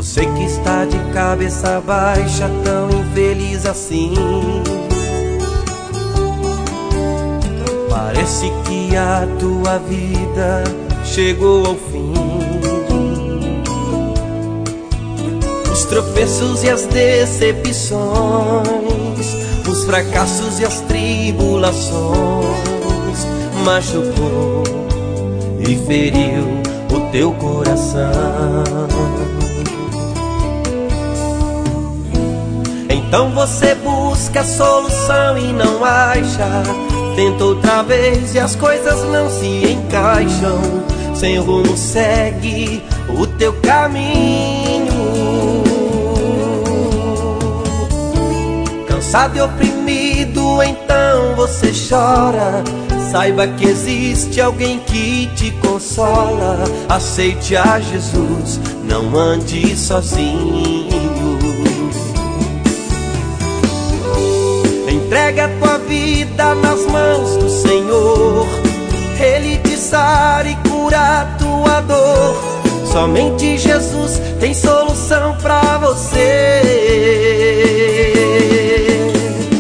Você que está de cabeça baixa, tão infeliz assim. Parece que a tua vida chegou ao fim. Os tropeços e as decepções, os fracassos e as tribulações machucou e feriu o teu coração. Então você busca a solução e não acha. Tenta outra vez e as coisas não se encaixam. Sem rumo segue o teu caminho. Cansado e oprimido, então você chora. Saiba que existe alguém que te consola. Aceite a Jesus, não ande sozinho. Entrega a tua vida nas mãos do Senhor. Ele te sara e cura a tua dor. Somente Jesus tem solução pra você.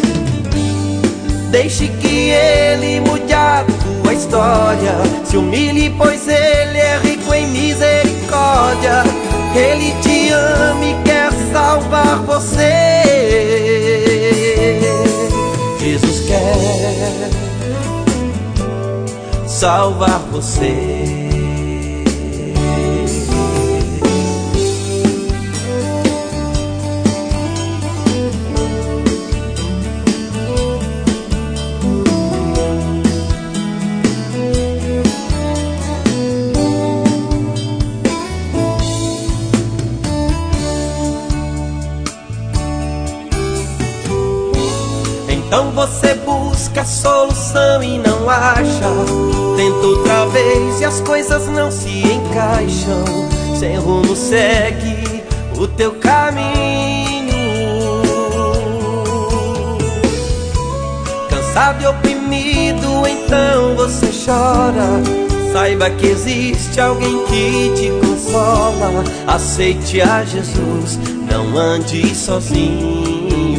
Deixe que Ele mude a tua história. Se humilhe, pois Ele é rico em misericórdia. Ele te ama e quer salvar você. Jesus quer salvar você. Então você busca a solução e não acha. Tenta outra vez e as coisas não se encaixam. Sem rumo segue o teu caminho. Cansado e oprimido, então você chora. Saiba que existe alguém que te consola. Aceite a Jesus, não ande sozinho.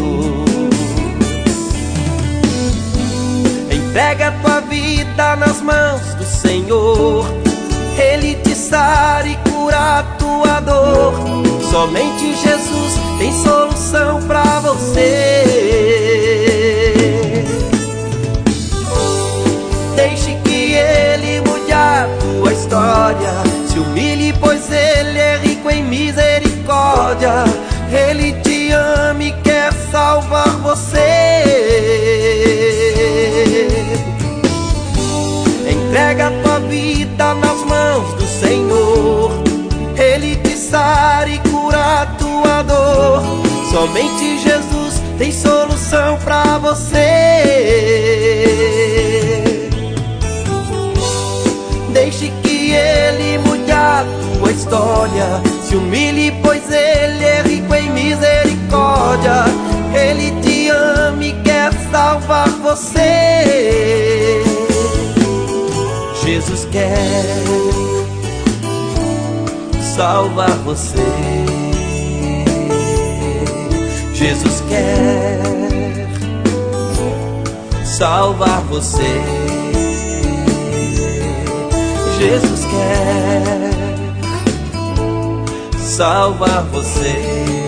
Entrega a tua vida nas mãos do Senhor. Ele te sara e cura a tua dor. Somente Jesus tem solução pra você. Deixe que Ele mude a tua história. Se humilhe, pois Ele é rico em misericórdia. Ele te ama e quer salvar você. Entrega a tua vida nas mãos do Senhor. Ele te sara e cura a tua dor. Somente Jesus tem solução pra você. Deixe que Ele mude a tua história. Se humilhe, pois Ele é rico em misericórdia. Ele te ama e quer salvar você. Jesus quer salvar você. Jesus quer salvar você. Jesus quer salvar você.